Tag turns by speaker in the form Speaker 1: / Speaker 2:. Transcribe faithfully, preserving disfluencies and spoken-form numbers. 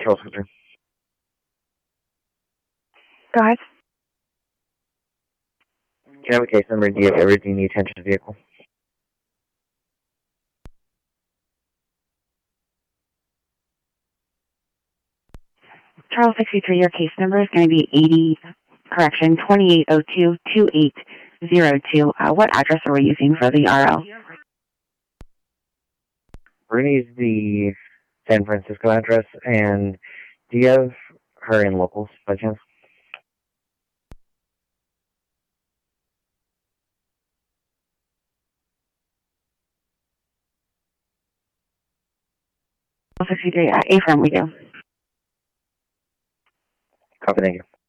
Speaker 1: Charles Victor.
Speaker 2: Go ahead.
Speaker 1: Can I have a case number? Do you have everything you need to enter the vehicle?
Speaker 2: Charles sixty-three, your case number is going to be eighty, correction, twenty-eight oh two, twenty-eight oh two. Uh, what address are we using for the R L?
Speaker 1: We're going to use the San Francisco address, and do you have her in locals by chance?
Speaker 2: sixty-three, uh, A firm we do.
Speaker 1: Copy, thank you.